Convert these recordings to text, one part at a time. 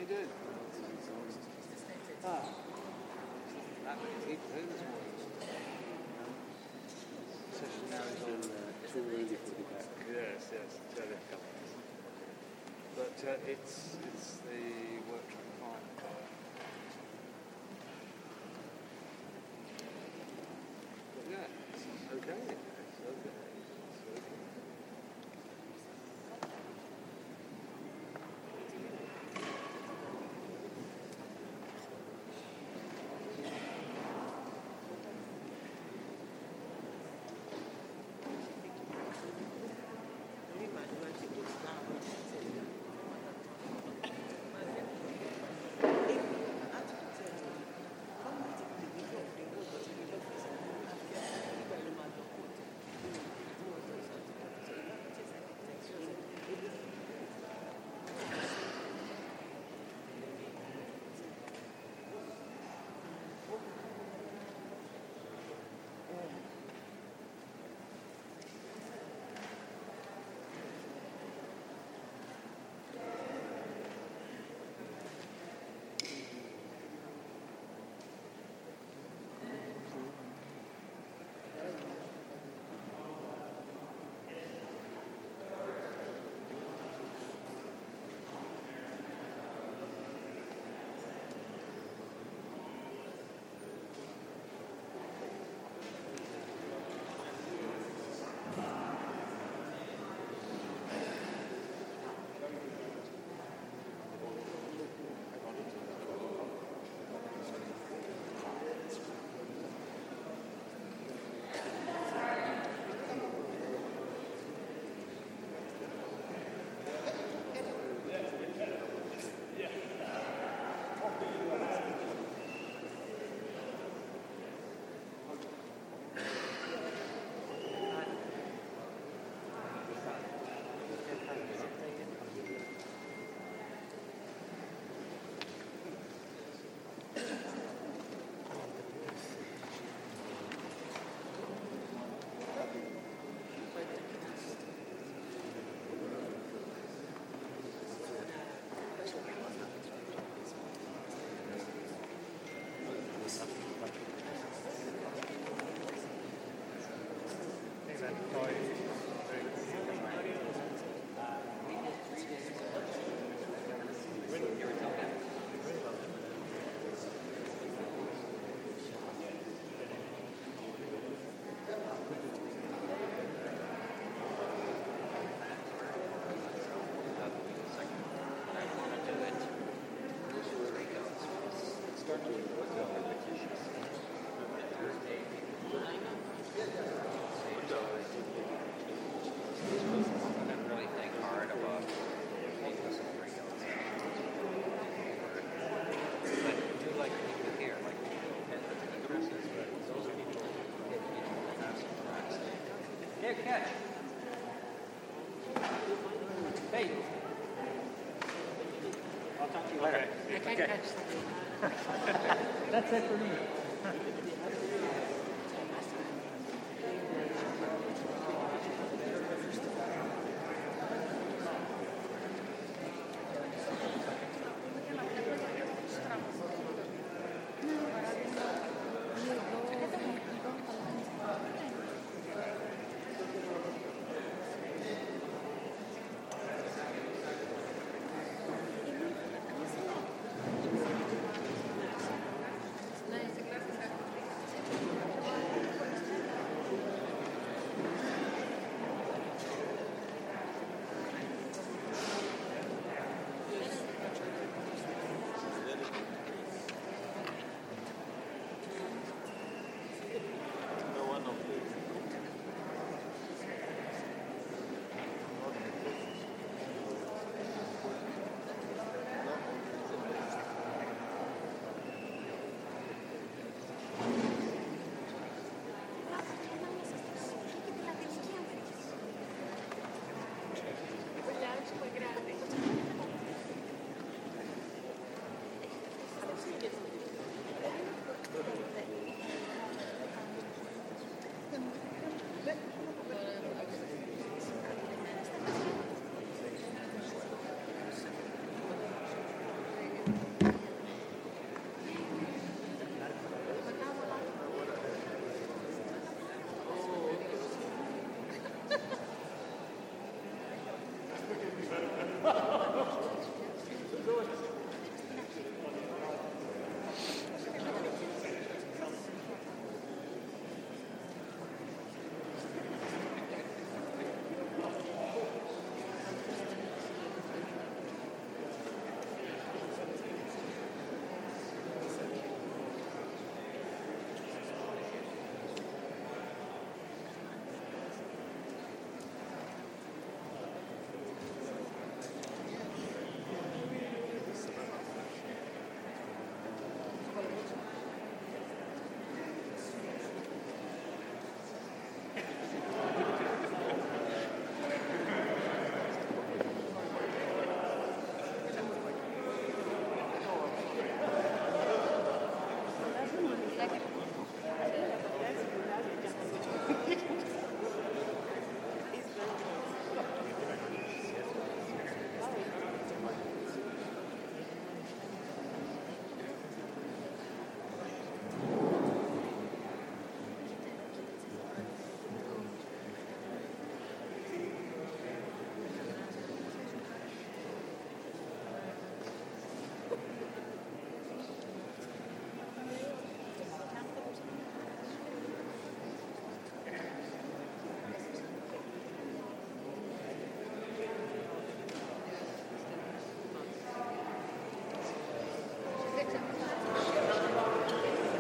you doing? Ah. That many people here this morning. Session now is on too early for the back. Yes, so they've come. But it's the work track 5. But yeah, it's okay. It's okay. Catch. Hey. I'll talk to you later. I can't catch something. That's it for me. Nice.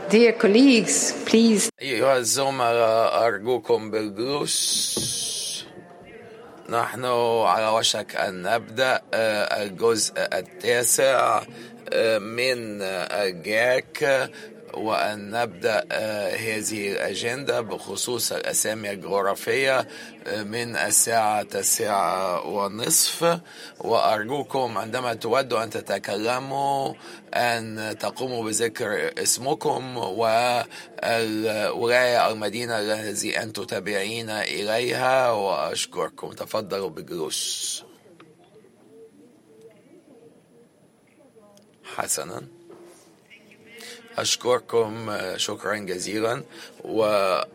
Dear colleagues, please. أيها الزملاء أرجوكم بالجلوس. نحن على وشك أن نبدأ الجزء التاسع من الجاك، وأن نبدأ هذه الأجندة بخصوص الأسامي الجغرافية من الساعة 9:30. وأرجوكم عندما تودوا أن تتكلموا أن تقوموا بذكر اسمكم والولاية المدينة التي أنتم تابعين إليها. وأشكركم. تفضلوا بالجلوس. حسنا، أشكركم شكرا جزيلا. وأيضا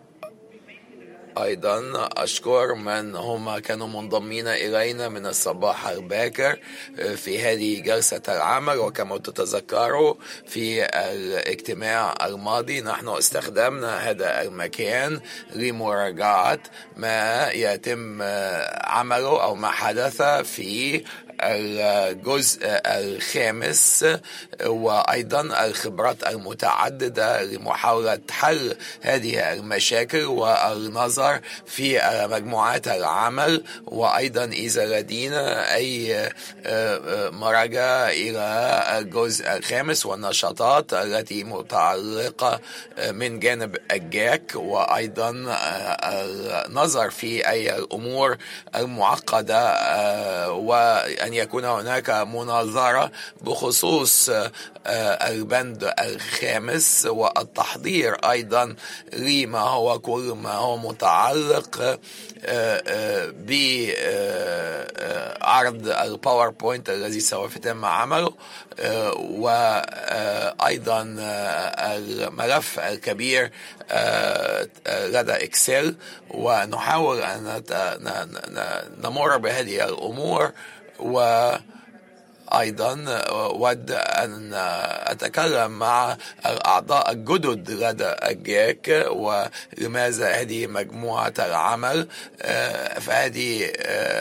أشكر من هم كانوا منضمين إلينا من الصباح الباكر في هذه جلسة العمل. وكما تتذكروا في الاجتماع الماضي نحن استخدمنا هذا المكان لمراجعة ما يتم عمله أو ما حدث في الجزء الخامس، وأيضا الخبرات المتعددة لمحاولة حل هذه المشاكل والنظر في مجموعات العمل. وأيضا إذا لدينا أي مراجعة إلى الجزء الخامس والنشاطات التي متعلقة من جانب الجاك، وأيضا النظر في أي الأمور المعقدة، وأن يكون هناك مناظرة بخصوص البند الخامس، والتحضير أيضا لما هو كل ما هو متعلق بعرض الباوربوينت الذي سوف يتم عمله، وأيضا الملف الكبير لدى إكسل. ونحاول أن نمر بهذه الأمور. وأيضا أود أن أتكلم مع الأعضاء الجدد لدى الجاك ولماذا هذه مجموعة العمل. فهذه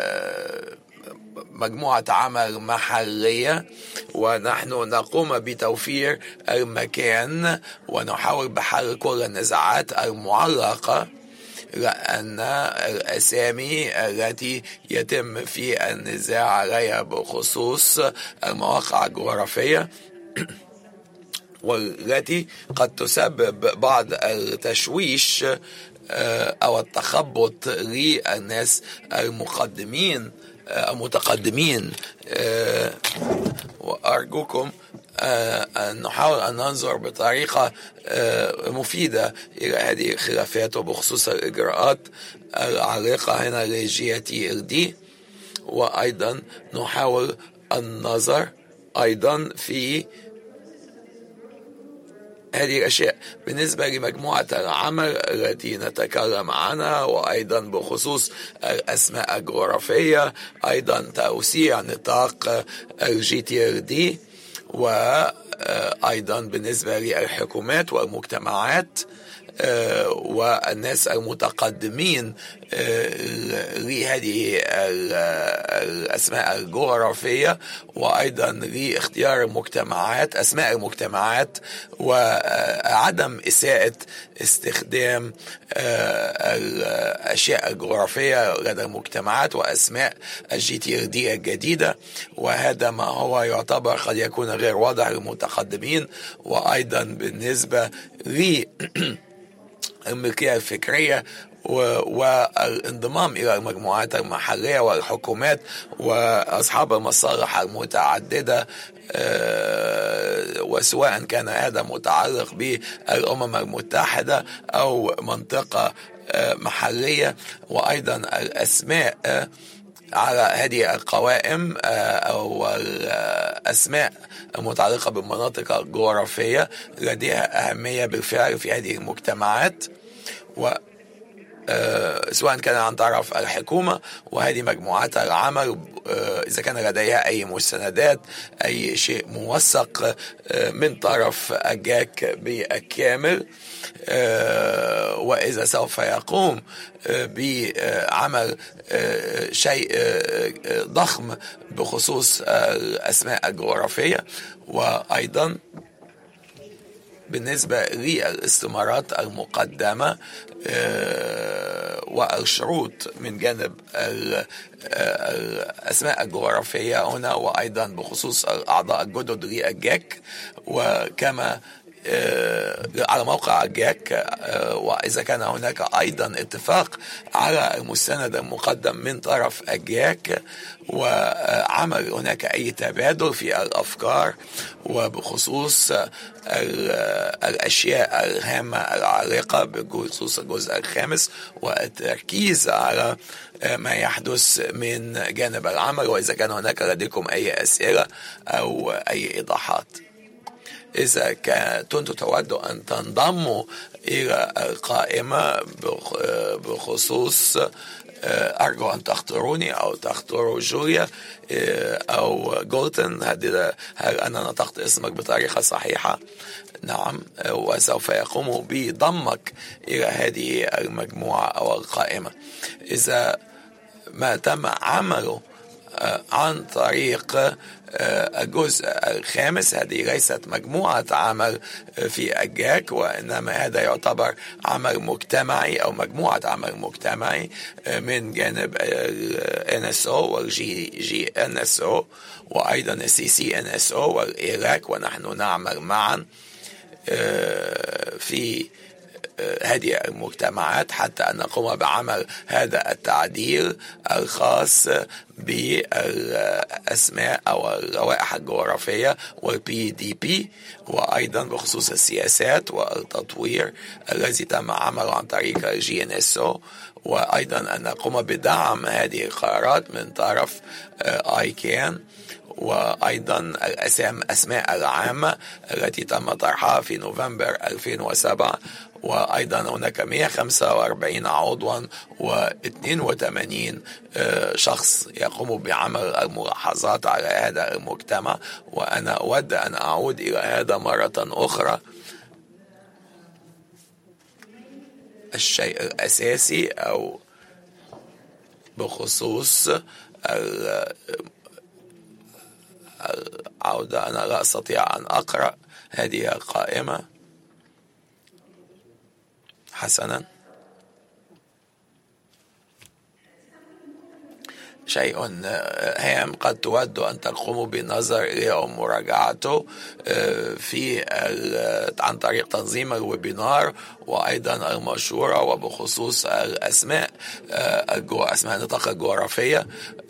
مجموعة عمل محلية، ونحن نقوم بتوفير المكان ونحاول بحل كل النزاعات المعلقة، لأن الأسامي التي يتم في النزاع عليها بخصوص المواقع الجغرافية والتي قد تسبب بعض التشويش أو التخبط للناس المتقدمين. وأرجوكم أن نحاول أن ننظر بطريقة مفيدة إلى هذه الخلافات وبخصوص الإجراءات العالقة هنا لGTLD. وأيضا نحاول النظر أيضا في هذه الأشياء بالنسبة لمجموعة العمل التي نتكلم عنها، وأيضا بخصوص الأسماء الجغرافية، أيضا توسيع نطاق الGTLD، وأيضا بالنسبة للحكومات والمجتمعات والناس المتقدمين لهذه الأسماء الجغرافية، وأيضا لاختيار المجتمعات أسماء المجتمعات، وعدم إساءة استخدام الأشياء الجغرافية لدى المجتمعات وأسماء الGTLD الجديدة. وهذا ما هو يعتبر قد يكون غير واضح للمتقدمين. وأيضا بالنسبة للملكية الفكرية والانضمام إلى المجموعات المحلية والحكومات وأصحاب المصالح المتعددة، وسواء كان هذا متعلق بالأمم المتحدة أو منطقة محلية. وأيضا الأسماء على هذه القوائم أو الأسماء المتعلقة بالمناطق الجغرافية لديها أهمية بالفعل في هذه المجتمعات، سواء كان عن طرف الحكومة. وهذه مجموعات العمل إذا كان لديها أي مستندات، أي شيء موثق من طرف الجاك بالكامل، وإذا سوف يقوم بعمل شيء ضخم بخصوص الأسماء الجغرافية. وأيضا بالنسبة للاستمارات المقدمة والشروط من جانب الأسماء الجغرافية هنا، وأيضا بخصوص الأعضاء الجدد للجاك، وكما على موقع الجاك، وإذا كان هناك أيضا اتفاق على المستند المقدم من طرف الجاك، وعمل هناك أي تبادل في الأفكار وبخصوص الأشياء الهامة العالقة بخصوص الجزء الخامس، والتركيز على ما يحدث من جانب العمل. وإذا كان هناك لديكم أي أسئلة أو أي إيضاحات، إذا كنتم تودوا أن تنضموا إلى القائمة بخصوص، أرجو أن تختاروني أو تختاروا جوليا أو جولتن. هل أنا نطقت اسمك بطريقة صحيحة؟ نعم، وسوف يقوموا بضمك إلى هذه المجموعة أو القائمة. إذا ما تم عمله عن طريق الجزء الخامس، هذه ليست مجموعة عمل في الجاك، وإنما هذا يعتبر عمل مجتمعي أو مجموعة عمل مجتمعي من جانب NSO والجي NSO وأيضا CCNSO والإيراك، ونحن نعمل معا في هذه المجتمعات حتى أن نقوم بعمل هذا التعديل الخاص بالأسماء أو اللوائح الجغرافية والPDP، وأيضا بخصوص السياسات والتطوير الذي تم عمله عن طريق GNSO، وأيضا أن نقوم بدعم هذه القرارات من طرف ICANN، وأيضا الأسماء العامة التي تم طرحها في نوفمبر 2007، وأيضا هناك 145 عضوا و82 شخص يقوم بعمل الملاحظات على هذا المجتمع. وأنا أود أن أعود إلى هذا مرة أخرى. الشيء الأساسي أو بخصوص العودة، أنا لا أستطيع أن أقرأ هذه القائمة. حسنا، شيء هام قد تود أن تقوموا بالنظر إليه أو مراجعته عن طريق تنظيم الويبينار وأيضا المشورة، وبخصوص أسماء النطاق الجغرافية،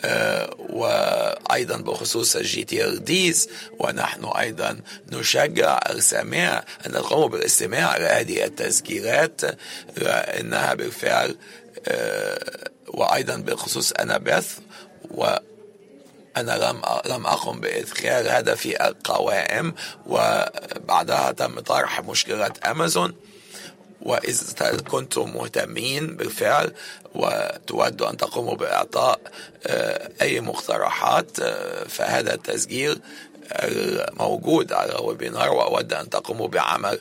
وأيضا بخصوص GTLDs. ونحن أيضا نشجع السامع أن يقوموا بالاستماع لهذه التسجيلات لأنها بالفعل، وأيضا بخصوص أنابث، وأنا لم أقم بإدخال هذا في القوائم، وبعدها تم طرح مشكلة أمازون. وإذا كنتم مهتمين بالفعل وتودوا أن تقوموا بإعطاء أي مقترحات، فهذا التسجيل موجود على الويبينار، وأود أن تقوموا بعمل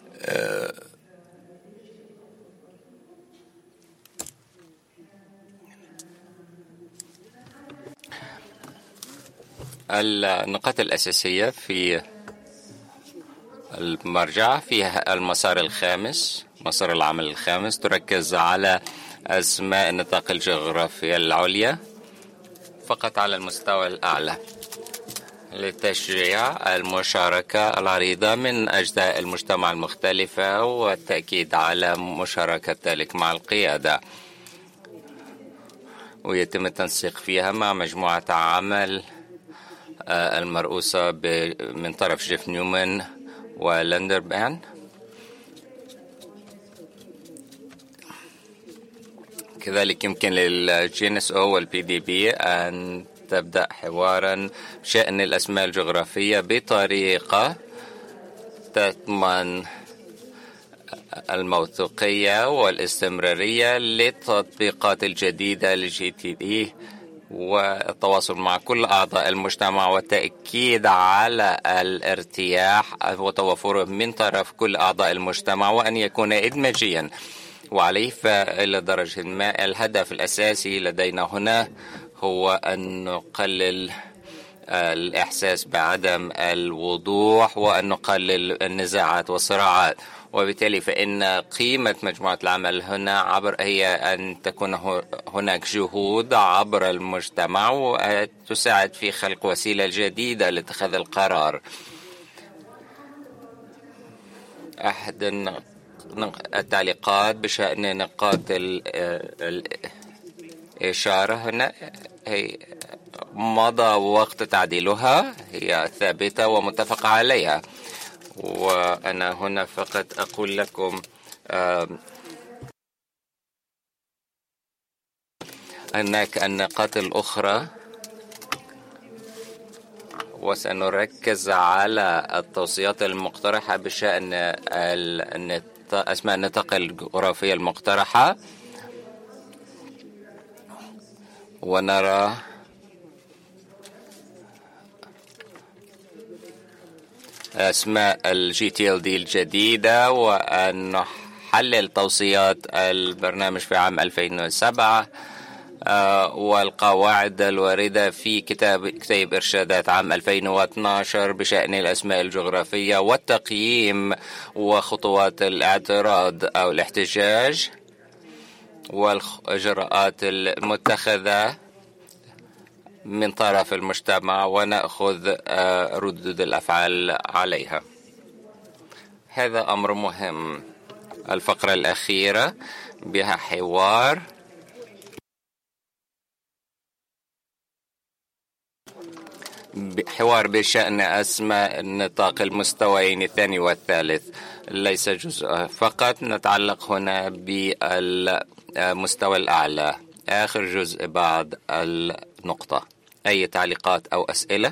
النقاط الأساسية في المرجع فيها المسار الخامس، مسار العمل الخامس، تركز على أسماء النطاق الجغرافية العليا فقط على المستوى الأعلى لتشجيع المشاركة العريضة من أجزاء المجتمع المختلفة والتأكيد على مشاركة ذلك مع القيادة، ويتم التنسيق فيها مع مجموعة عمل المرؤوسة من طرف جيف نيومان ولندربان. كذلك يمكن للGNSO والPDB أن تبدأ حوارا بشأن الأسماء الجغرافية بطريقة تضمن الموثوقية والاستمرارية للتطبيقات الجديدة للGTD، والتواصل مع كل أعضاء المجتمع والتأكيد على الارتياح وتوفره من طرف كل أعضاء المجتمع، وأن يكون إدماجيا. وعليه فإلى درجة ما الهدف الأساسي لدينا هنا هو أن نقلل الإحساس بعدم الوضوح وأن نقلل النزاعات والصراعات. وبالتالي فإن قيمة مجموعة العمل هنا هي أن تكون هناك جهود عبر المجتمع وتساعد في خلق وسيلة جديدة لاتخاذ القرار. أحد التعليقات بشأن نقاط الإشارة هنا هي مضى وقت تعديلها، هي ثابتة ومتفق عليها. وأنا هنا فقط أقول لكم هناك النقاط الأخرى، وسنركز على التوصيات المقترحة بشأن أسماء النطاق الجغرافية المقترحة، ونرى أسماء الGTLD الجديدة، وأن نحلل توصيات البرنامج في عام 2007 والقواعد الواردة في كتاب إرشادات عام 2012 بشأن الأسماء الجغرافية والتقييم وخطوات الاعتراض أو الاحتجاج والإجراءات المتخذة من طرف المجتمع، ونأخذ ردود الأفعال عليها. هذا أمر مهم. الفقرة الأخيرة بها حوار بشأن أسماء النطاق المستويين الثاني والثالث، ليس جزء فقط. نتعلق هنا بالمستوى الأعلى، آخر جزء بعد النقطة. أي تعليقات أو أسئلة؟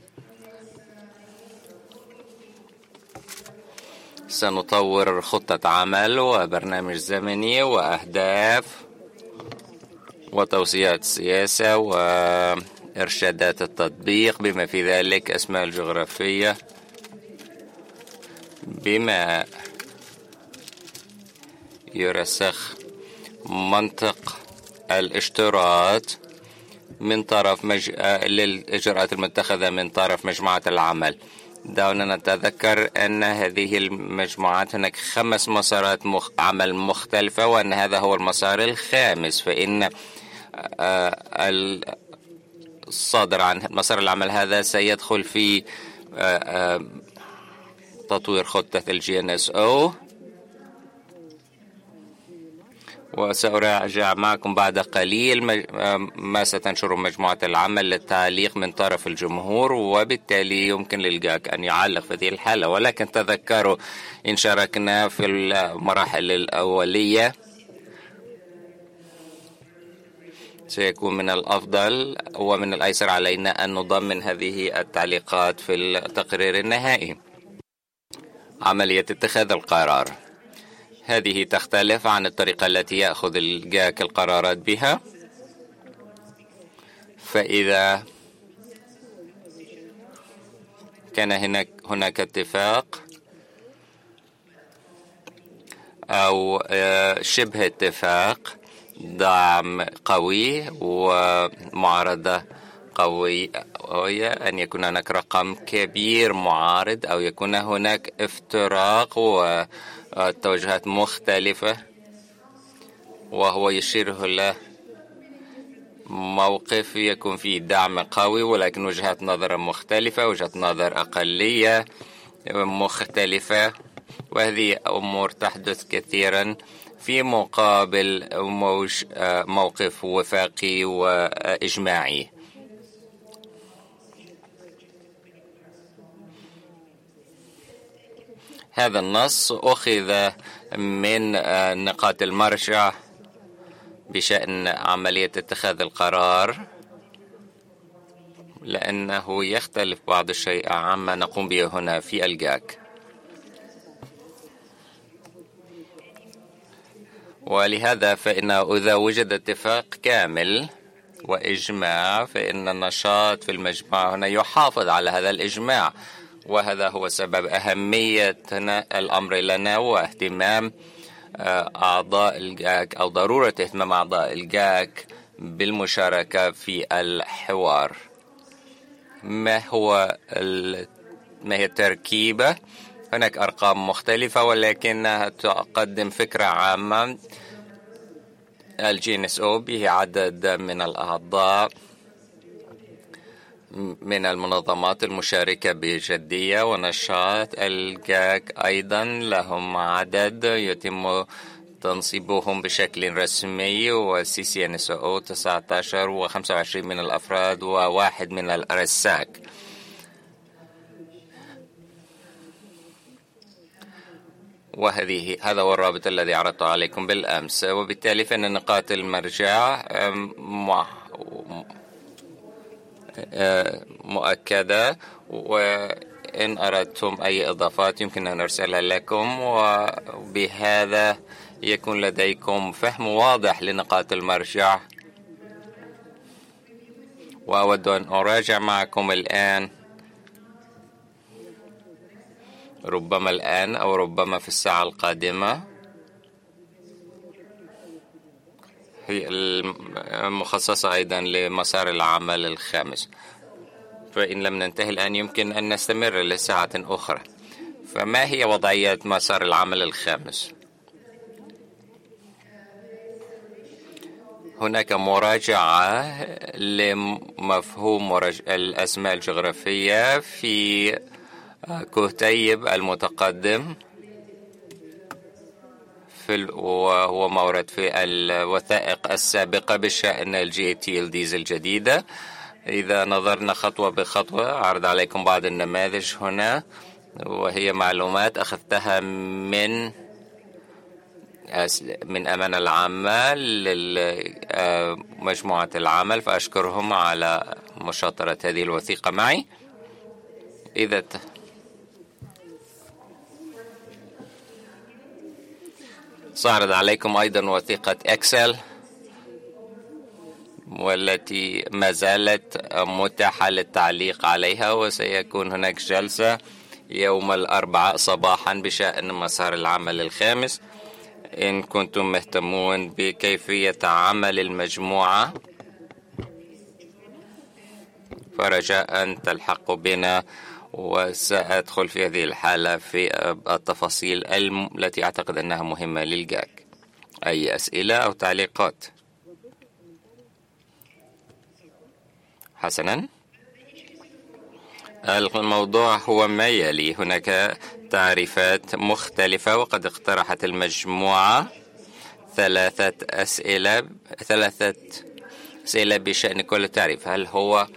سنطور خطة عمل وبرنامج زمني وأهداف وتوصيات سياسة وإرشادات التطبيق بما في ذلك أسماء الجغرافية، بما يرسخ منطق الاشتراط من طرف للإجراءات المتخذة من طرف مجموعة العمل. دعونا نتذكر أن هذه المجموعات هناك 5 مسارات عمل مختلفة، وأن هذا هو المسار الخامس. فإن الصادر عن مسار العمل هذا سيدخل في تطوير خطة الGNSO، وسأراجع معكم بعد قليل ما ستنشر مجموعة العمل للتعليق من طرف الجمهور، وبالتالي يمكن للجاك أن يعلق في هذه الحالة. ولكن تذكروا إن شاركنا في المراحل الأولية سيكون من الأفضل ومن الأيسر علينا أن نضمن هذه التعليقات في التقرير النهائي. عملية اتخاذ القرار هذه تختلف عن الطريقة التي يأخذ الجاك القرارات بها. فإذا كان هناك اتفاق أو شبه اتفاق، دعم قوي ومعارضة قوية، أن يكون هناك رقم كبير معارض أو يكون هناك افتراق وتوجهات مختلفة، وهو يشير له موقف يكون فيه دعم قوي ولكن وجهات نظر مختلفة، وجهات نظر أقلية مختلفة. وهذه أمور تحدث كثيرا في مقابل موقف وفاقي وإجماعي. هذا النص أخذ من نقاط المرجع بشأن عملية اتخاذ القرار، لأنه يختلف بعض الشيء عما نقوم به هنا في الجاك. ولهذا فإن إذا وجد اتفاق كامل وإجماع، فإن النشاط في المجمع هنا يحافظ على هذا الإجماع، وهذا هو سبب أهمية الأمر لنا واهتمام أعضاء الجاك أو ضرورة اهتمام أعضاء الجاك بالمشاركة في الحوار. ما هي التركيبة. هناك أرقام مختلفة ولكنها تقدم فكرة عامة. الجي NSO به عدد من الأعضاء من المنظمات المشاركة بجدية ونشاط. الجاك أيضا لهم عدد يتم تنصيبهم بشكل رسمي، والCCNSO 19 و25 من الأفراد وواحد من الأرساك. هذا هو الرابط الذي عرضته عليكم بالأمس، وبالتالي فإن نقاط المرجع مؤكدة، وإن أردتم أي إضافات يمكن أن أرسلها لكم، وبهذا يكون لديكم فهم واضح لنقاط المرجع. وأود أن أراجع معكم الآن، ربما الآن أو ربما في الساعة القادمة، هي المخصصة أيضا لمسار العمل الخامس. فإن لم ننتهي الآن يمكن أن نستمر لساعة أخرى. فما هي وضعية مسار العمل الخامس؟ هناك مراجعة لمفهوم الأسماء الجغرافية في كتيب المتقدم، وهو مورد في الوثائق السابقة بشأن GTLDs الجديدة. إذا نظرنا خطوة بخطوة أعرض عليكم بعض النماذج هنا، وهي معلومات أخذتها من أمانة العامة لمجموعة العمل، فأشكرهم على مشاطرة هذه الوثيقة معي. سأعرض عليكم أيضا وثيقة إكسل، والتي ما زالت متاحة للتعليق عليها، وسيكون هناك جلسة يوم الأربعاء صباحا بشأن مسار العمل الخامس. إن كنتم مهتمون بكيفية عمل المجموعة فرجاء تلحقوا بنا، وسأدخل في هذه الحالة في التفاصيل التي أعتقد أنها مهمة للجاك. أي أسئلة أو تعليقات؟ حسنا، الموضوع هو ما يلي. هناك تعريفات مختلفة، وقد اقترحت المجموعة ثلاثة أسئلة بشأن كل تعريف. هل هو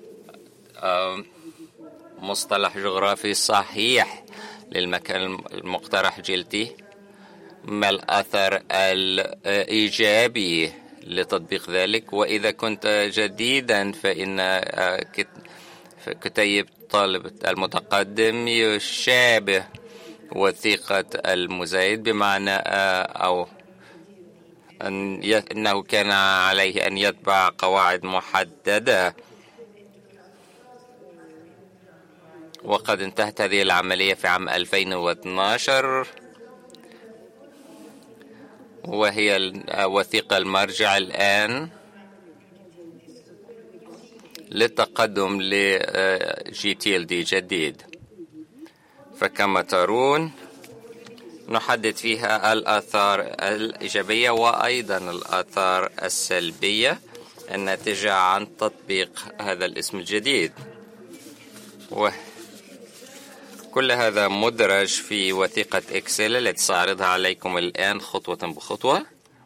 مصطلح جغرافي صحيح للمكان المقترح جلتي؟ ما الأثر الإيجابي لتطبيق ذلك؟ وإذا كنت جديدا فإن كتيب طالب المتقدم يشابه وثيقة المزايد، بمعنى أو أنه كان عليه أن يتبع قواعد محددة، وقد انتهت هذه العملية في عام 2012، وهي وثيقة المرجع الآن للتقدم لGTLD جديد. فكما ترون نحدد فيها الآثار الإيجابية وأيضا الآثار السلبية الناتجة عن تطبيق هذا الاسم الجديد، وكل هذا مدرج في وثيقة إكسل التي سأعرضها عليكم الآن خطوة بخطوة.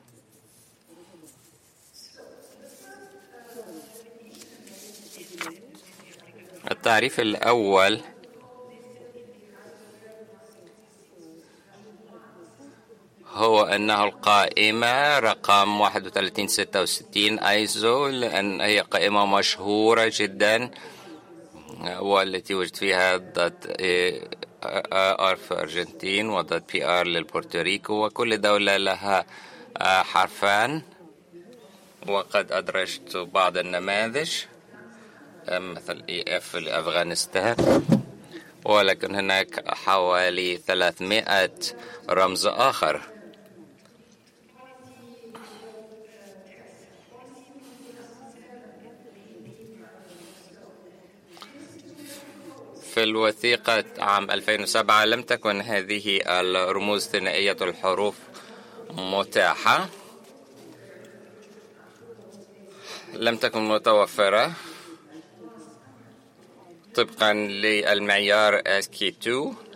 التعريف الأول هو أنه القائمة رقم 3166 ايزو، لأن هي قائمة مشهورة جدا، والتي وجد فيها .AR في أرجنتين و .PR للبورتوريكو، وكل دولة لها حرفان. وقد أدرجت بعض النماذج مثل EF لأفغانستان، ولكن هناك حوالي 300 رمز آخر. في الوثيقة عام 2007 لم تكن هذه الرموز ثنائية الحروف متاحة، لم تكن متوفرة طبقا للمعيار ASCII2،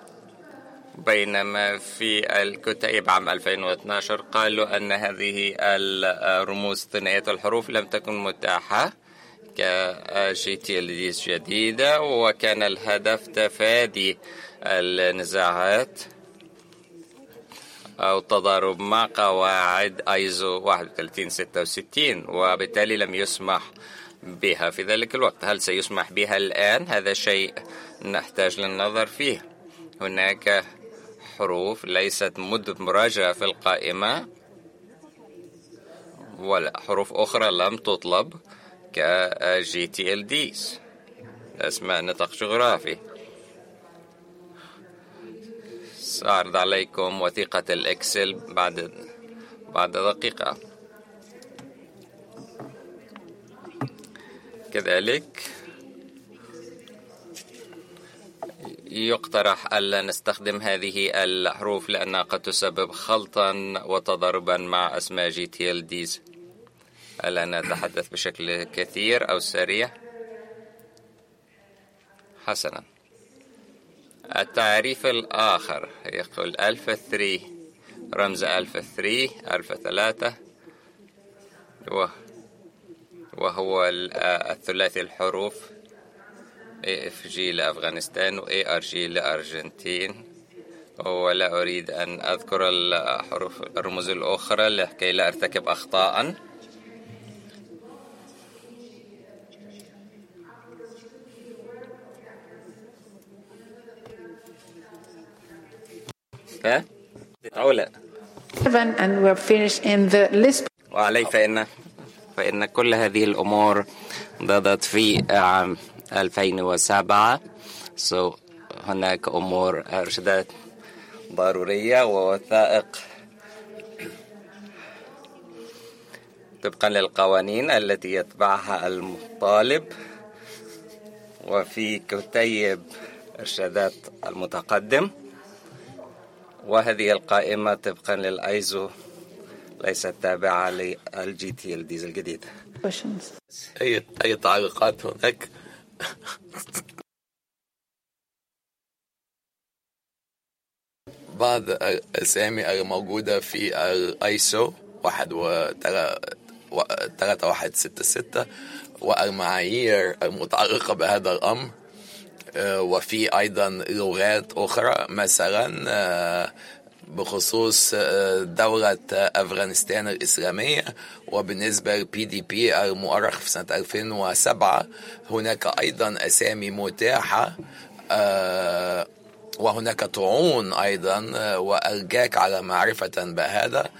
بينما في الكتيب عام 2012 قالوا أن هذه الرموز ثنائية الحروف لم تكن متاحة كGTLDs جديدة، وكان الهدف تفادي النزاعات أو التضارب مع قواعد ISO 3166، وبالتالي لم يسمح بها في ذلك الوقت. هل سيسمح بها الآن؟ هذا شيء نحتاج للنظر فيه. هناك حروف ليست مدمجة في القائمة ولا حروف أخرى لم تطلب كGTLDs، أسماء نطق جغرافي. سأعرض عليكم وثيقة الإكسل بعد دقيقة. كذلك يقترح ألا نستخدم هذه الحروف لأنها قد تسبب خلطا وتضاربا مع أسماء GTLDs. ألا نتحدث بشكل كثير أو سريع؟ حسنا. التعريف الآخر يقول ألفا 3، رمز ألفا 3 ألفا 3، وهو الثلاثي الحروف AFG لأفغانستان و ARG لأرجنتين، ولا أريد أن أذكر الرموز الأخرى لكي لا أرتكب أخطاء. أو لا. And we're finished in the list. وعلي فإن كل هذه الأمور ضدت في عام 2007. هناك أمور إرشادات ضرورية ووثائق طبقا للقوانين التي يتبعها المطالب، وفي كتيب إرشادات المتقدم، وهذه القائمة طبقا للأيزو ليست تابعة للGTLDs الجديد. أي تعليقات هناك؟ بعض الأسامي الموجودة في الأيسو 3166 والمعايير المتعلقة بهذا الأمر، وفي أيضا لغات أخرى مثلا بخصوص دولة أفغانستان الإسلامية، وبالنسبة للPDP المؤرخ في سنة 2007 هناك أيضا أسامي متاحة، وهناك طعون أيضا، وأرجاك على معرفة بهذا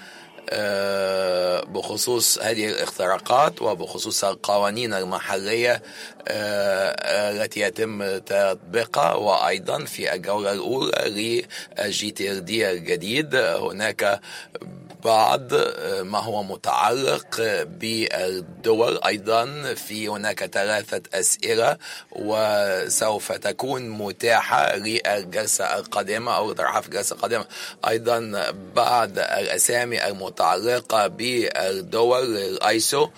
بخصوص هذه الاختراقات وبخصوص القوانين المحلية التي يتم تطبيقها. وأيضا في الجولة الأولى للGTLD الجديد هناك بعض ما هو متعلق بالدول. أيضا في هناك 3 أسئلة وسوف تكون متاحة للجلسة القادمة أو طرحها في الجلسة القادمة. أيضا بعض الأسامي المتعلقة بالدول الأيسو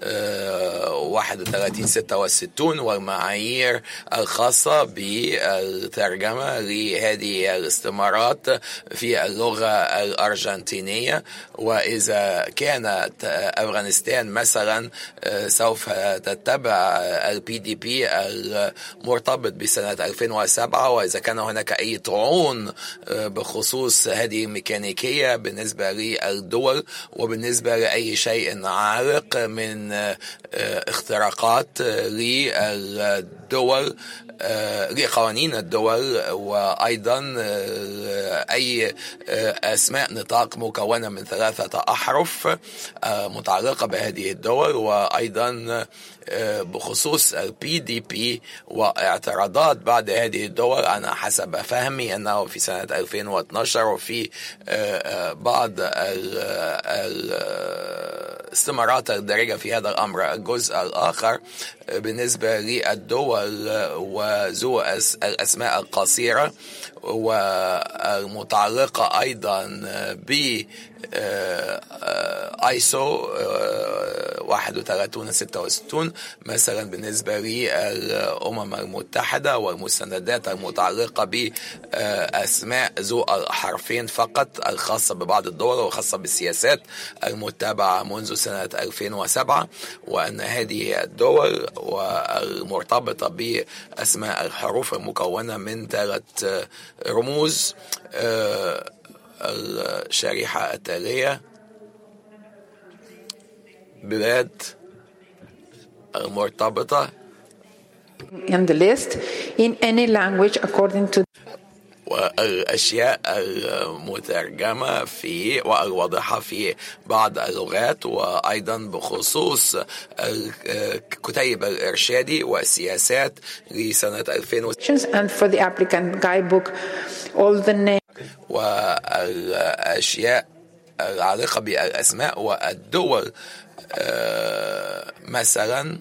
3166 والمعايير الخاصة بالترجمة لهذه الاستمارات في اللغة الأرجنتينية. وإذا كانت أفغانستان مثلا سوف تتبع الPDP المرتبط بسنة 2007، وإذا كان هناك أي طعون بخصوص هذه الميكانيكية بالنسبة للدول وبالنسبة لأي شيء عالق من اختراقات للدول لقوانين الدول، وأيضا أي أسماء نطاق مكونة من 3 أحرف متعلقة بهذه الدول، وأيضا بخصوص الPDP واعتراضات بعض هذه الدول. أنا حسب فهمي أنه في سنة 2012 وفي بعض الاستمارات الدارجة في هذا الأمر الجزء الآخر بالنسبة للدول وذو الأسماء القصيرة والمتعلقة أيضا ب ايسو 3166 مثلا بالنسبة للأمم المتحدة والمستندات المتعلقة بأسماء ذو الحرفين فقط الخاصة ببعض الدول وخاصة بالسياسات المتبعة منذ سنة 2007 وأن هذه الدول والمرتبطة بأسماء الحروف المكونة من 3 رموز الشريحة التالية بلاد المرتبطة in the list in any language according to والأشياء المترجمة في والواضحة في بعض اللغات وأيضا بخصوص كتيب الإرشادي والسياسات لسنة 2000 and for the applicant guidebook all the names والأشياء العلاقة بالأسماء والدول مثلا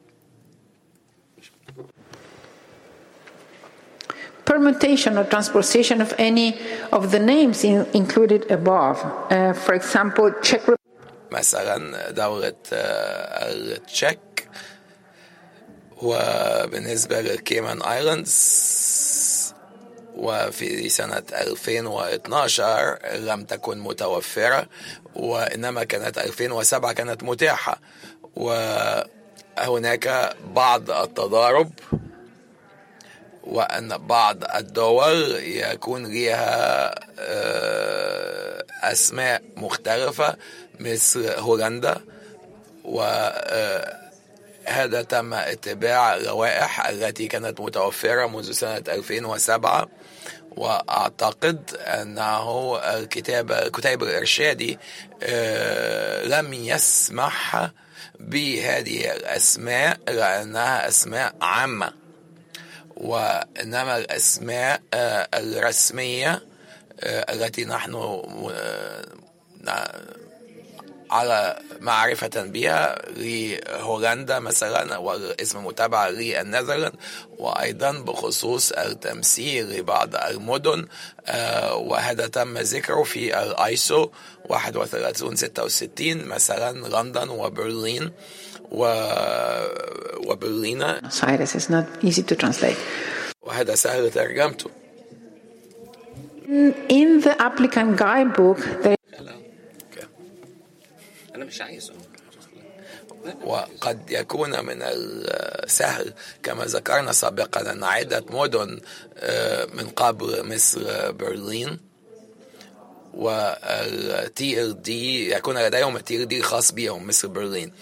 permutation or transposition of any of the names included above. For example, Czech مثلا دولة التشيك وبالنسبة للكيمان آيلاندز وفي سنة 2012 لم تكن متوفرة وإنما كانت 2007 كانت متاحة وهناك بعض التضارب وأن بعض الدول يكون لها أسماء مختلفة مثل هولندا وهذا تم اتباع لوائح التي كانت متوفرة منذ سنة 2007 وأعتقد أنه الكتاب الإرشادي لم يسمح بهذه الأسماء لأنها أسماء عامة وإنما الأسماء الرسمية التي نحن على معرفة بها لهولندا مثلا والاسم متابع للنذرلاند وأيضا بخصوص التمثيل لبعض المدن وهذا تم ذكره في الآيسو 3166 مثلا لندن وبرلين وبرلين Cyrus is not easy to translate. وهذا سهل ترجمته. In the applicant guidebook there أنا مش عايزه. وقد يكون من السهل كما ذكرنا سابقا أن عدة مدن من قبل مثل برلين والتي ال دي يكون لديهم التي ال دي خاص بهم مثل برلين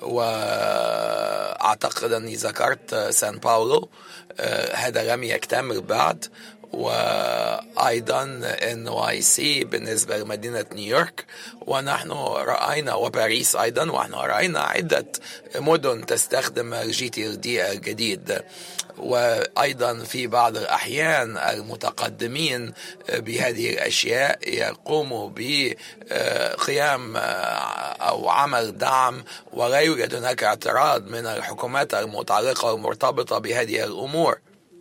وأعتقد أني ذكرت سان باولو هذا لم يكتمل بعد وأيضا NYC بالنسبة لمدينة نيويورك ونحن رأينا وباريس أيضا ونحن رأينا عدة مدن تستخدم GTLD الجديد وأيضا في بعض الأحيان المتقدمين بهذه الأشياء يقوموا بقيام أو عمل دعم ولا يوجد هناك اعتراض من الحكومات المتعلقة والمرتبطة بهذه الأمور.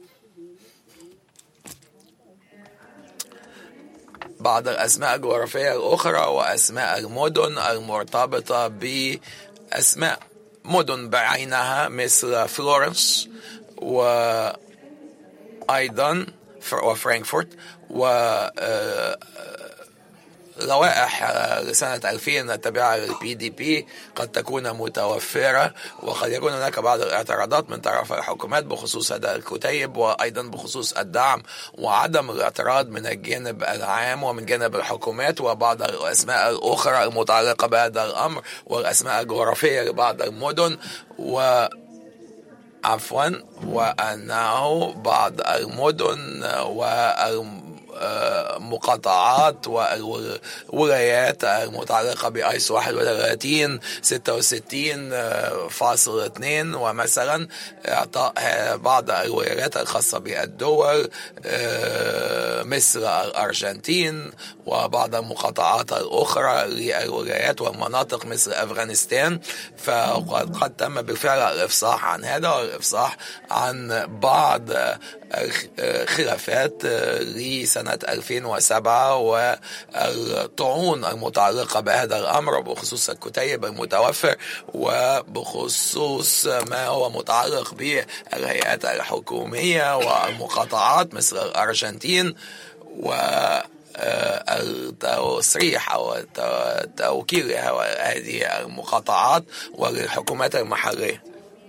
بعض الأسماء الجغرافية الأخرى وأسماء المدن المرتبطة بأسماء مدن بعينها مثل فلورنس وأيضا وفرانكفورت لوائح لسنة 2000 التابعة للبي دي بي قد تكون متوفرة وقد يكون هناك بعض الاعتراضات من طرف الحكومات بخصوص هذا الكتيب وأيضا بخصوص الدعم وعدم الاعتراض من الجانب العام ومن جانب الحكومات وبعض الأسماء الأخرى المتعلقة بهذا الأمر والأسماء الجغرافية لبعض المدن وأنه بعض المدن مقاطعات والولايات المتعلقة بآيس 31 66.2 ومثلا إعطاء بعض الولايات الخاصة بالدول مثل الأرجنتين وبعض المقاطعات الأخرى للولايات والمناطق مثل أفغانستان. فقد تم بالفعل الإفصاح عن هذا والإفصاح عن بعض خلافات لسنة 2007 والطعون المتعلقة بهذا الأمر بخصوص الكتيب المتوفر وبخصوص ما هو متعلق بالهيئات الحكومية والمقاطعات مثل الأرجنتين والتصريح أو توكيل هذه المقاطعات والحكومات المحلية.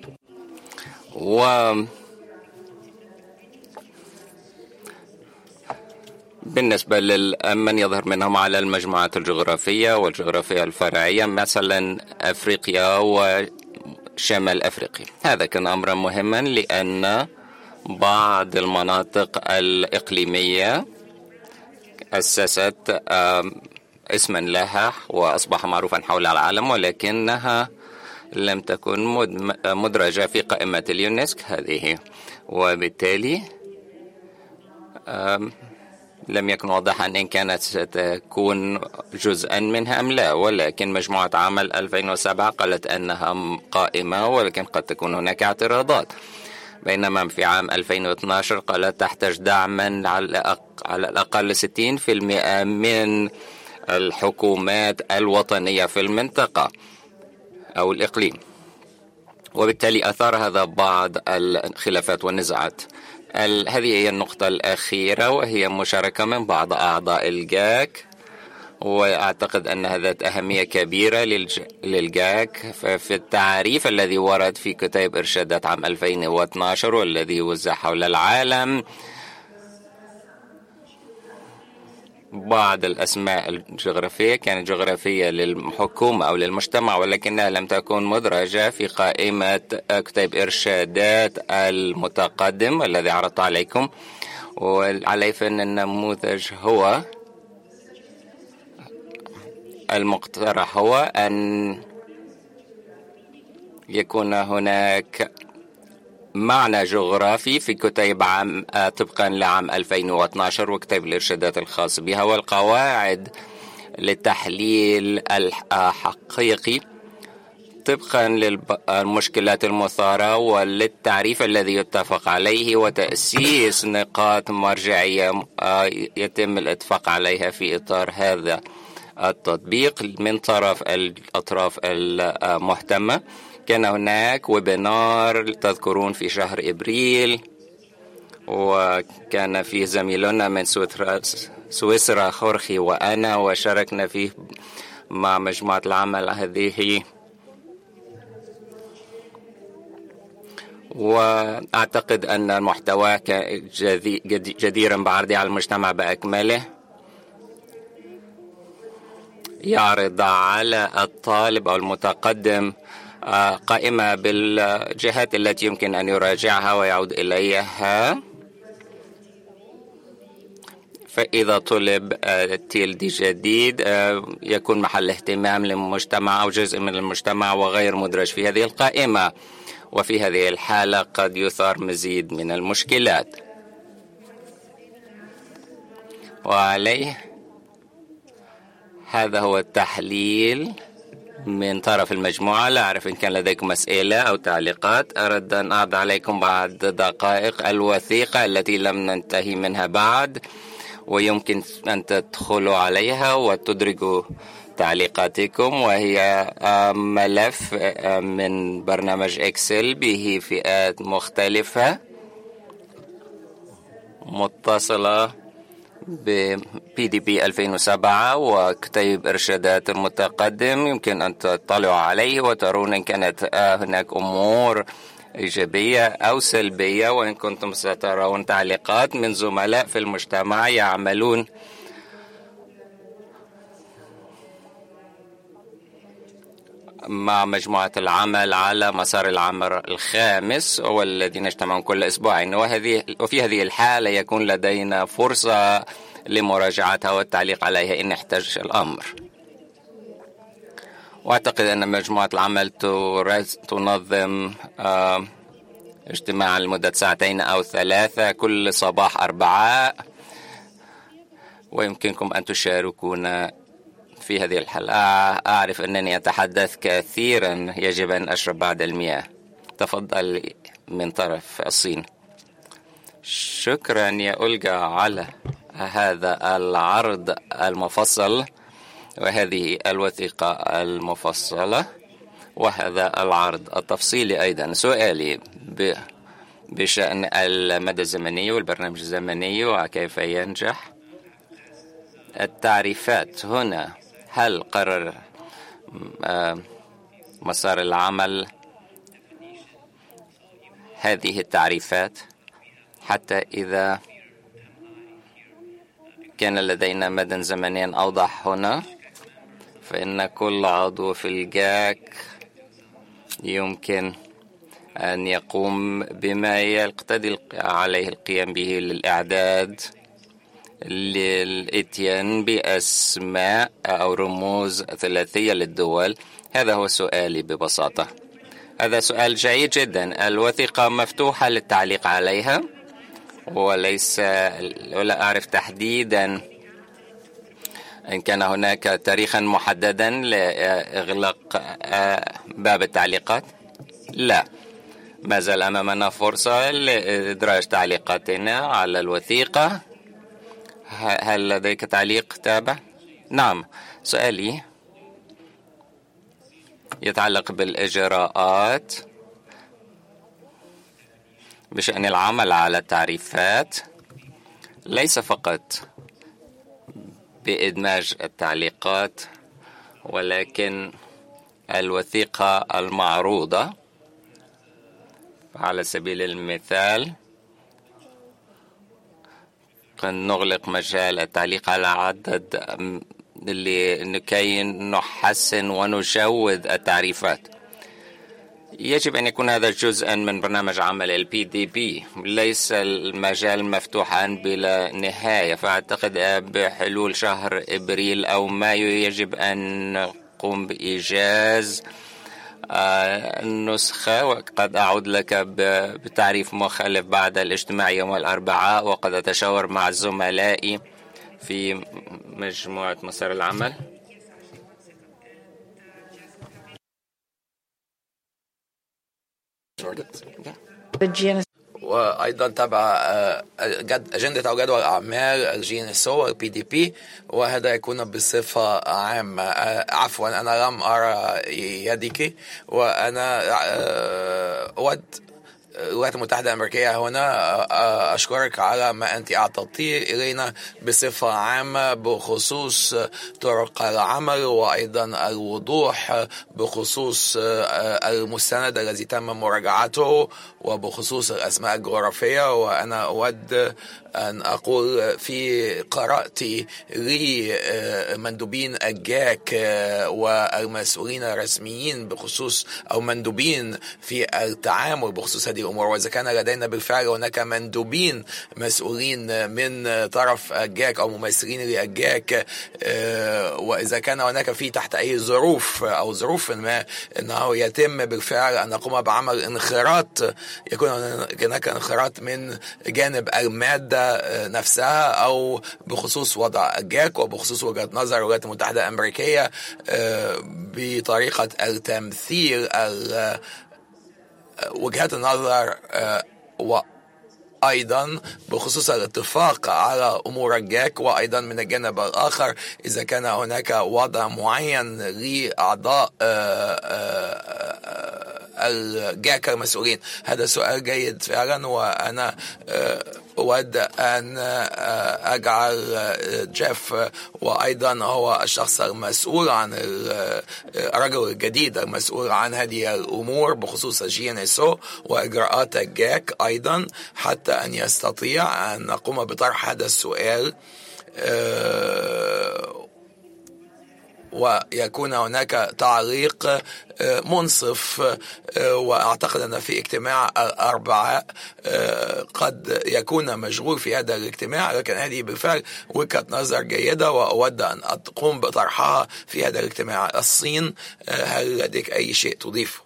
بالنسبة لمن يظهر منهم على المجموعات الجغرافية والجغرافية الفرعية مثلا أفريقيا وشمال أفريقيا، هذا كان أمرا مهما لأن بعض المناطق الإقليمية أسست اسما لها وأصبح معروفا حول العالم، ولكنها لم تكن مدرجة في قائمة اليونسكو هذه، وبالتالي لم يكن واضحا إن كانت ستكون جزءا منها أم لا. ولكن مجموعة عمل 2007 قالت أنها قائمة، ولكن قد تكون هناك اعتراضات. بينما في عام 2012 قالت تحتاج دعما على الأقل 60% من الحكومات الوطنية في المنطقة أو الإقليم، وبالتالي أثار هذا بعض الخلافات والنزاعات. هذه هي النقطة الأخيرة، وهي مشاركة من بعض أعضاء الجاك، وأعتقد أنها ذات أهمية كبيرة للجاك في التعريف الذي ورد في كتيب إرشادات عام 2012 والذي وزع حول العالم. بعض الأسماء الجغرافية كانت جغرافية للحكومة أو للمجتمع، ولكنها لم تكن مدرجة في قائمة كتيب إرشادات المتقدم الذي عرضت عليكم. وعليه فإن النموذج هو المقترح هو أن يكون هناك معنى جغرافي في كتيب عام طبقا لعام 2012 وكتيب الإرشادات الخاص بها، والقواعد للتحليل الحقيقي طبقا للمشكلات المثارة وللتعريف الذي يتفق عليه وتأسيس نقاط مرجعية يتم الاتفاق عليها في إطار هذا التطبيق من طرف الأطراف المهتمة. كان هناك ويبينار تذكرون في شهر إبريل، وكان فيه زميلنا من سويسرا خورخي وأنا، وشاركنا فيه مع مجموعة العمل هذه. وأعتقد أن المحتوى جديرا بعرضه على المجتمع بأكمله، يعرض على الطالب أو المتقدم قائمة بالجهات التي يمكن أن يراجعها ويعود إليها، فإذا طلب TLD جديد يكون محل اهتمام للمجتمع أو جزء من المجتمع وغير مدرج في هذه القائمة، وفي هذه الحالة قد يثار مزيد من المشكلات. وعليه هذا هو التحليل من طرف المجموعة. لا أعرف إن كان لديكم أسئلة أو تعليقات. أرد أن أعرض عليكم بعد دقائق الوثيقة التي لم ننتهي منها بعد، ويمكن أن تدخلوا عليها وتدرجوا تعليقاتكم، وهي ملف من برنامج إكسل به فئات مختلفة متصلة ب PDP 2007 وكتيب إرشادات المتقدم. يمكن أن تطلعوا عليه وترون إن كانت هناك أمور إيجابية أو سلبية، وإن كنتم سترون تعليقات من زملاء في المجتمع يعملون مع مجموعة العمل على مسار العمل الخامس والذين يجتمعون كل أسبوعين. وفي هذه الحالة يكون لدينا فرصة لمراجعتها والتعليق عليها إن احتاج الأمر. وأعتقد أن مجموعة العمل تنظم اجتماعا لمدة 2 أو 3 كل صباح أربعاء، ويمكنكم أن تشاركونا في هذه الحلقة. أعرف أنني أتحدث كثيرا، يجب أن أشرب بعد المياه. تفضل من طرف الصين. شكرا يا أولغا على هذا العرض المفصل وهذه الوثيقة المفصلة وهذا العرض التفصيلي أيضا. سؤالي بشأن المدى الزمني والبرنامج الزمني وكيف ينجح التعريفات هنا. هل قرر مسار العمل هذه التعريفات حتى إذا كان لدينا مدى زمني أوضح هنا، فإن كل عضو في الجاك يمكن أن يقوم بما يقتضي عليه القيام به للإعداد للإتيان بأسماء أو رموز ثلاثية للدول. هذا هو سؤالي ببساطة. هذا سؤال جيد جدا. الوثيقة مفتوحة للتعليق عليها، ولا أعرف تحديدا إن كان هناك تاريخا محددا لإغلاق باب التعليقات. لا، ما زال أمامنا فرصة لإدراج تعليقاتنا على الوثيقة. هل لديك تعليق تابع؟ نعم. سؤالي يتعلق بالإجراءات بشأن العمل على التعريفات، ليس فقط بإدماج التعليقات ولكن الوثيقة المعروضة. على سبيل المثال قد نغلق مجال التعليق على عدد لكي نحسن ونجود التعريفات. يجب أن يكون هذا جزءا من برنامج عمل PDP. ليس المجال مفتوحا بلا نهاية، فأعتقد بحلول شهر إبريل أو مايو يجب أن نقوم بإيجاز النسخة. وقد أعود لك بتعريف مخالف بعد الاجتماع يوم الأربعاء، وقد أتشاور مع زملائي في مجموعة مسار العمل. وأيضا تبع أجندة أو جدول أعمال الGNSO PDP، وهذا يكون بصفة عامة. عفوا، أنا لم أرى يدك، وأنا أود الولايات المتحدة الأمريكية هنا أشكرك على ما أنت أعطيتيه إلينا بصفة عامة بخصوص طرق العمل، وأيضا الوضوح بخصوص المستند الذي تم مراجعته، وبخصوص الأسماء الجغرافية. وأنا أود أن أقول في قراءتي لمندوبين الجاك والمسؤولين الرسميين بخصوص أو مندوبين في التعامل بخصوص هذه الأمور، وإذا كان لدينا بالفعل هناك مندوبين مسؤولين من طرف الجاك أو ممثلين للجاك، وإذا كان هناك في تحت أي ظروف أو ظروف ما أنه يتم بالفعل أن نقوم بعمل انخراط، يكون هناك انخراط من جانب المادة نفسها أو بخصوص وضع الجاك وبخصوص وجهة نظر الولايات المتحدة الأمريكية بطريقة التمثيل وجهات النظر، وأيضا بخصوص الاتفاق على أمور الجاك. وأيضا من الجانب الآخر إذا كان هناك وضع معين لأعضاء الجاك المسؤولين. هذا سؤال جيد فعلا، وأنا أود أن أجعل جيف وأيضا هو الشخص المسؤول عن الرجل الجديد المسؤول عن هذه الأمور بخصوص GNSO وإجراءات الجاك أيضا، حتى أن يستطيع أن نقوم بطرح هذا السؤال ويكون هناك تعليق منصف. وأعتقد أن في اجتماع الأربعاء قد يكون مشغول في هذا الاجتماع، لكن هذه بالفعل وجهة نظر جيدة وأود أن أقوم بطرحها في هذا الاجتماع. الصين، هل لديك أي شيء تضيفه؟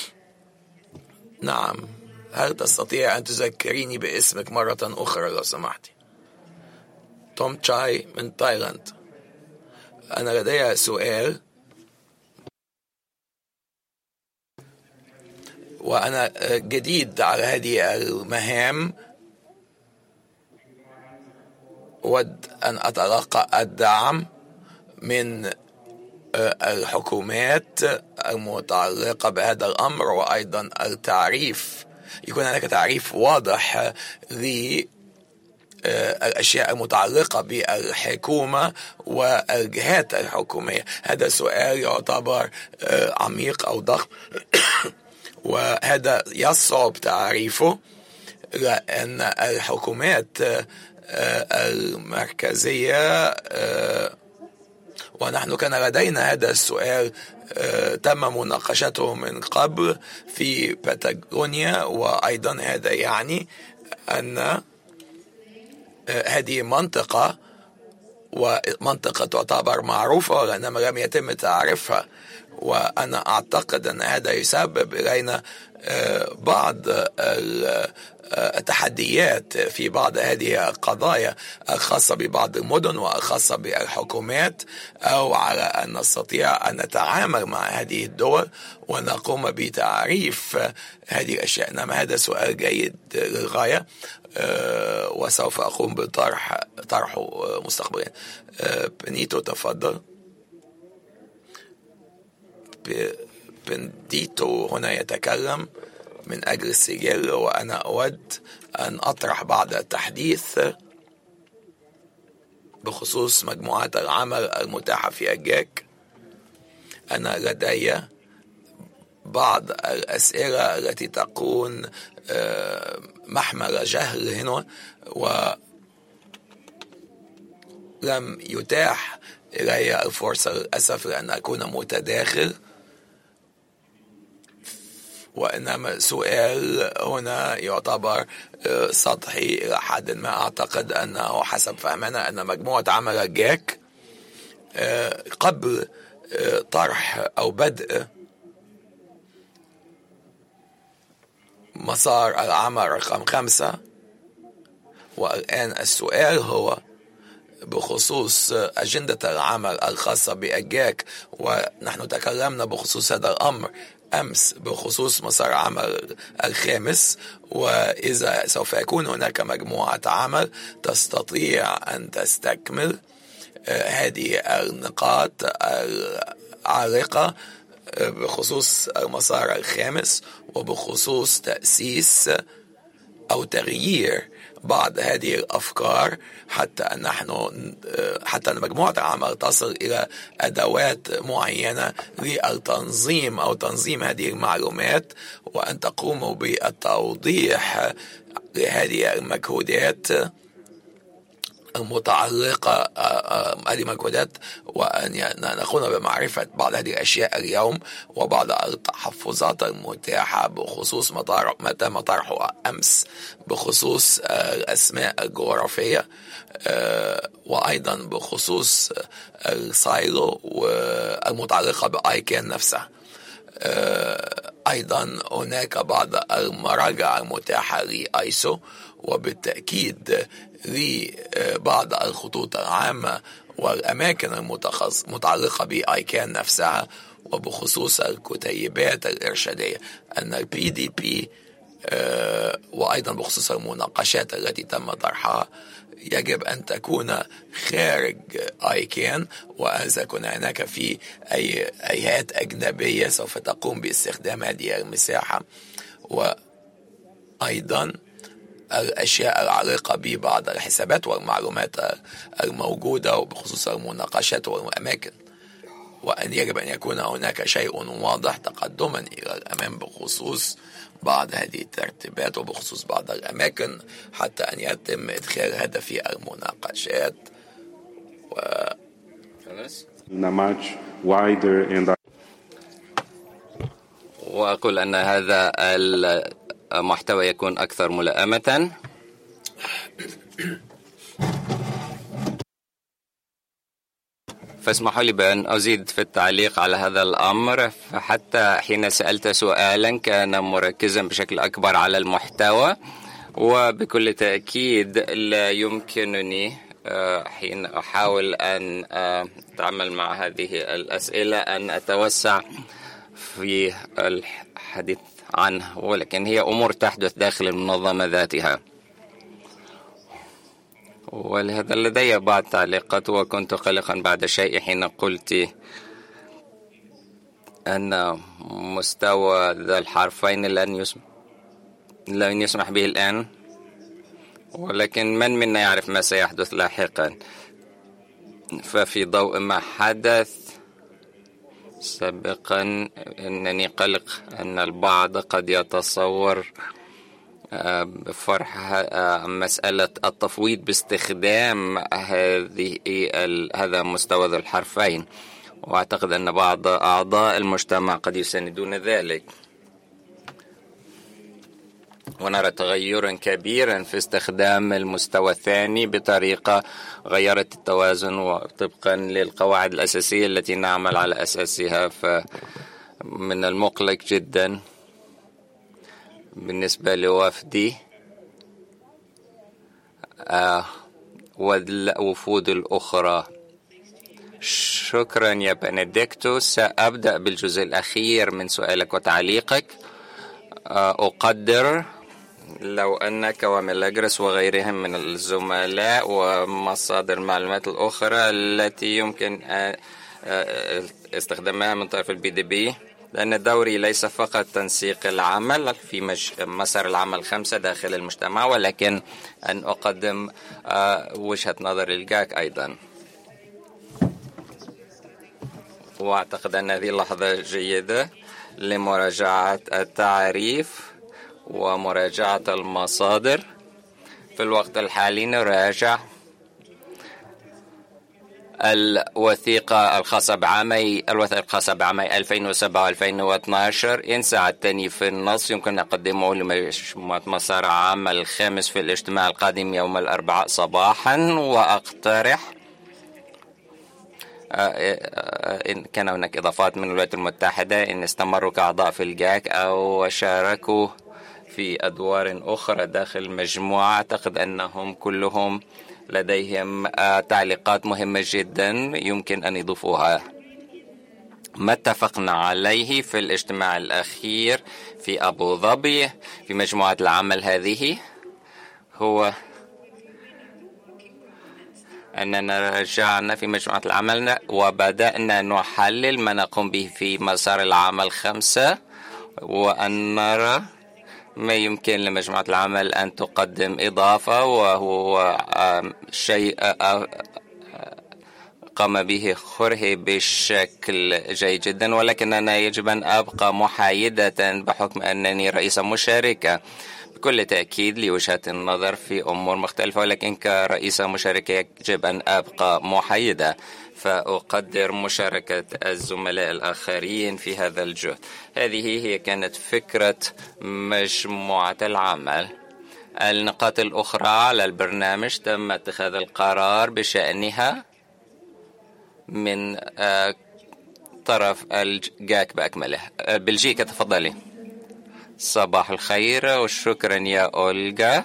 نعم، هل تستطيع أن تذكريني باسمك مرة أخرى لو سمحتي؟ توم تشاي من تايلاند. أنا لدي سؤال، وأنا جديد على هذه المهام. أود أن أتلقى الدعم من الحكومات المتعلقة بهذا الأمر، وأيضا التعريف، يكون هناك تعريف واضح الأشياء المتعلقة بالحكومة والجهات الحكومية. هذا سؤال يعتبر عميق أو ضخم وهذا يصعب تعريفه، لأن الحكومات المركزية، ونحن كان لدينا هذا السؤال تم مناقشته من قبل في باتاغونيا، وأيضا هذا يعني أن هذه منطقة ومنطقة تعتبر معروفة لأنما لم يتم تعريفها، وأنا أعتقد أن هذا يسبب إلينا بعض التحديات في بعض هذه القضايا الخاصة ببعض المدن والخاصة بالحكومات، أو على أن نستطيع أن نتعامل مع هذه الدول ونقوم بتعريف هذه الأشياء. إنما هذا سؤال جيد للغاية، وسوف أقوم بطرحه مستقبلا. بنيتو تفضل. بنديتو هنا يتكلم من أجل السجل، وأنا أود أن أطرح بعض التحديث بخصوص مجموعات العمل المتاحة في الجاك. أنا لدي بعض الأسئلة التي تكون محمل جهل هنا، ولم يتاح إلي الفرصة للأسف لأن أكون متداخل، وإنما سؤال هنا يعتبر سطحي إلى حد ما. أعتقد أنه حسب فهمنا أن مجموعة عمل الجاك قبل طرح أو بدء مسار العمل رقم 5، والآن السؤال هو بخصوص أجندة العمل الخاصة بأجاك، ونحن تكلمنا بخصوص هذا الأمر أمس بخصوص مسار عمل 5، وإذا سوف يكون هناك مجموعة عمل تستطيع أن تستكمل هذه النقاط العالقة بخصوص المسار 5 وبخصوص تأسيس أو تغيير بعض هذه الأفكار حتى أن حتى مجموعة العمل تصل إلى أدوات معينة للتنظيم أو تنظيم هذه المعلومات، وأن تقوموا بالتوضيح لهذه المجهودات المتعلقة هذه المجهودات، وأن نقوم بمعرفة بعض هذه الأشياء اليوم وبعض التحفظات المتاحة بخصوص ما تم طرحه أمس بخصوص الأسماء الجغرافية، وأيضا بخصوص السايلو والمتعلقة بآيكان نفسها. أيضا هناك بعض المراجع المتاحة لآيسو، وبالتأكيد لبعض الخطوط العامة والأماكن المتعلقة بآيكان نفسها، وبخصوص الكتيبات الإرشادية أن البي دي بي، وأيضا بخصوص المناقشات التي تم طرحها يجب أن تكون خارج آيكان، وإذا كان هناك في أي هيئات أجنبية سوف تقوم باستخدام هذه المساحة، وأيضا الأشياء العلاقة ببعض الحسابات والمعلومات الموجودة وبخصوص المناقشات والأماكن، وأن يجب أن يكون هناك شيء واضح تقدما إلى الأمام بخصوص بعض هذه الترتيبات وبخصوص بعض الأماكن حتى أن يتم إدخال هذا في المناقشات. Namaj wider and وأقول أن هذا المحتوى يكون أكثر ملائمة. فاسمحوا لي بأن أزيد في التعليق على هذا الأمر. فحتى حين سألت سؤالا كان مركزا بشكل أكبر على المحتوى، وبكل تأكيد لا يمكنني حين أحاول أن أتعامل مع هذه الأسئلة أن أتوسع في الحديث عنه، ولكن هي أمور تحدث داخل المنظمة ذاتها. ولهذا لدي بعض تعليقات، وكنت قلقا بعد شيء حين قلت أن مستوى ذا الحرفين لن يسمح به الآن، ولكن من منا يعرف ما سيحدث لاحقا. ففي ضوء ما حدث سابقا أنني قلق أن البعض قد يتصور بفرح مسألة التفويض باستخدام هذا مستوى ذو الحرفين، وأعتقد أن بعض أعضاء المجتمع قد يساندون ذلك. ونرى تغيرا كبيرا في استخدام المستوى الثاني بطريقة غيرت التوازن وطبقا للقواعد الأساسية التي نعمل على أساسها. فمن المقلق جدا بالنسبة لوفدي والوفود الأخرى. شكرا يا بنديكتو. سأبدأ بالجزء الأخير من سؤالك وتعليقك. أقدر لو أنك وميلاجرس وغيرهم من الزملاء ومصادر المعلومات الأخرى التي يمكن استخدامها من طرف الBDB، لأن دوري ليس فقط تنسيق العمل في مسار العمل 5 داخل المجتمع، ولكن أن أقدم وجهة نظر الجاك أيضا. وأعتقد أن هذه اللحظة جيدة لمراجعة التعريف ومراجعة المصادر. في الوقت الحالي نراجع الوثيقة الخاصة بعامي 2007 و 2012. إن ساعدتني في النص يمكن أقدمه لمجموعة مسار عمل الخامس في الاجتماع القادم يوم الأربعاء صباحا. وأقترح إن كان هناك إضافات من الولايات المتحدة إن استمروا كأعضاء في الجاك أو شاركوا في أدوار أخرى داخل المجموعة، أعتقد أنهم كلهم لديهم تعليقات مهمة جدا يمكن أن يضيفوها. ما اتفقنا عليه في الاجتماع الأخير في أبو ظبي في مجموعة العمل هذه هو أننا رجعنا في مجموعة العمل وبدأنا نحلل ما نقوم به في مسار العمل 5، وأن نرى ما يمكن لمجموعة العمل أن تقدم إضافة، وهو شيء قام به خورهي بشكل جيد جدا، ولكننا يجب أن أبقى محايدة بحكم أنني رئيسة مشاركة. بكل تأكيد لي وجهة النظر في أمور مختلفة، ولكن كرئيسة مشاركة يجب أن أبقى محايدة، فأقدر مشاركة الزملاء الآخرين في هذا الجهد. هذه هي كانت فكرة مجموعة العمل. النقاط الأخرى على البرنامج تم اتخاذ القرار بشأنها من طرف الجاك بأكمله. بلجيكا تفضلي. صباح الخير وشكرا يا أولغا.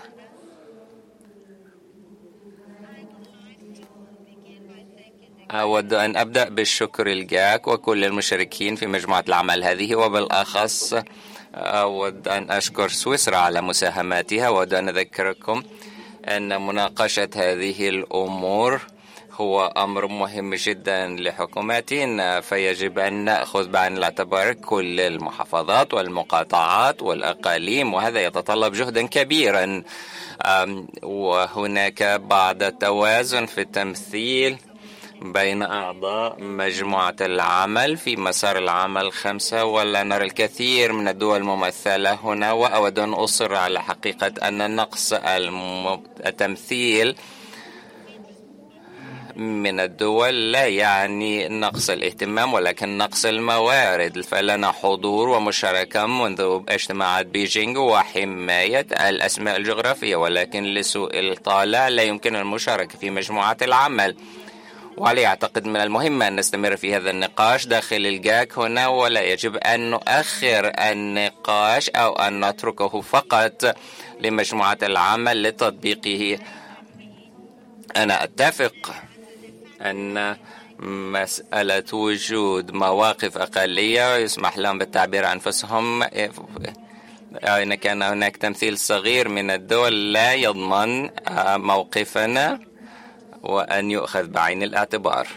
أود أن أبدأ بالشكر الجاك وكل المشاركين في مجموعة العمل هذه، وبالأخص أود أن أشكر سويسرا على مساهماتها. وأود أن أذكركم أن مناقشة هذه الأمور هو أمر مهم جدا لحكوماتنا، فيجب أن نأخذ بعين الاعتبار كل المحافظات والمقاطعات والأقاليم، وهذا يتطلب جهدا كبيرا. وهناك بعض التوازن في التمثيل بين أعضاء مجموعة العمل في مسار العمل 5، ولا نرى الكثير من الدول الممثلة هنا. وأود أن أصر على حقيقة أن نقص التمثيل من الدول لا يعني نقص الاهتمام ولكن نقص الموارد، فلنا حضور ومشاركة منذ اجتماعات بيجينغ وحماية الأسماء الجغرافية، ولكن لسوء الطالع لا يمكن المشاركة في مجموعة العمل. وعلي أعتقد من المهم أن نستمر في هذا النقاش داخل الجاك هنا، ولا يجب أن نؤخر النقاش أو أن نتركه فقط لمجموعة العمل لتطبيقه. أنا أتفق أن مسألة وجود مواقف أقلية يسمح لهم بالتعبير عن أنفسهم إن كان هناك تمثيل صغير من الدول لا يضمن موقفنا وأن يؤخذ بعين الاعتبار.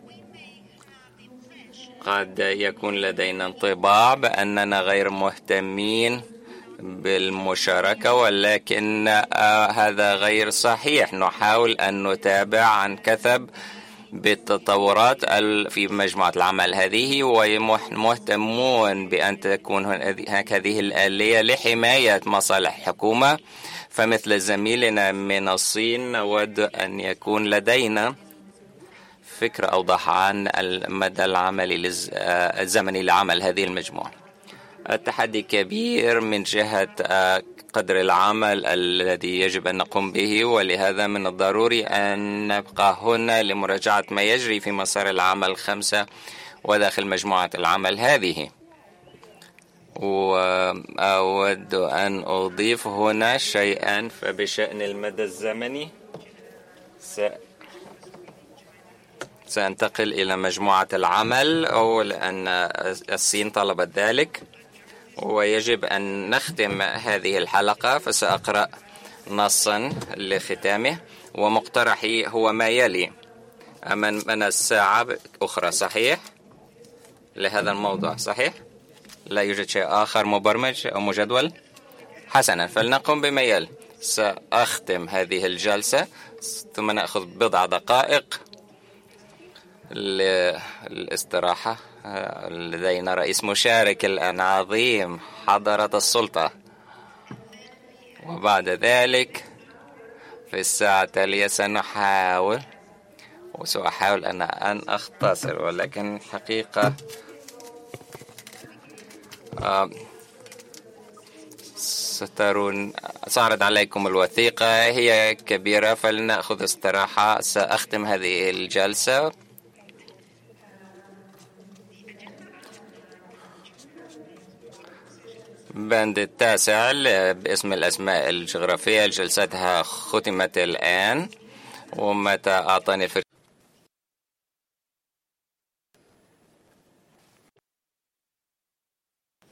قد يكون لدينا انطباع بأننا غير مهتمين بالمشاركة، ولكن هذا غير صحيح. نحاول أن نتابع عن كثب بالتطورات في مجموعة العمل هذه، ومهتمون بأن تكون هناك هذه الآلية لحماية مصالح الحكومة. فمثل زميلنا من الصين نود أن يكون لدينا فكرة أوضح عن المدى الزمني لعمل هذه المجموعة. التحدي كبير من جهة قدر العمل الذي يجب أن نقوم به، ولهذا من الضروري أن نبقى هنا لمراجعة ما يجري في مسار العمل 5 وداخل مجموعة العمل هذه. وأود أن أضيف هنا شيئا، فبشأن المدى الزمني سأنتقل إلى مجموعة العمل، أو لأن الصين طلبت ذلك ويجب أن نختم هذه الحلقة، فسأقرأ نصا لختامه. ومقترحي هو ما يلي: أمامنا الساعة أخرى، صحيح؟ لهذا الموضوع صحيح؟ لا يوجد شيء آخر مبرمج أو مجدول؟ حسنا، فلنقم بما يلي. سأختم هذه الجلسة ثم نأخذ بضع دقائق للاستراحة. لدينا رئيس مشارك الآن عظيم، حضرة السلطة. وبعد ذلك في الساعة التالية سأحاول أن أختصر، ولكن حقيقة سترون سأعرض عليكم الوثيقة، هي كبيرة، فلنأخذ استراحة. سأختم هذه الجلسة. بند 9 باسم الأسماء الجغرافية، جلستها ختمت الآن، ومتى أعطاني الفرصة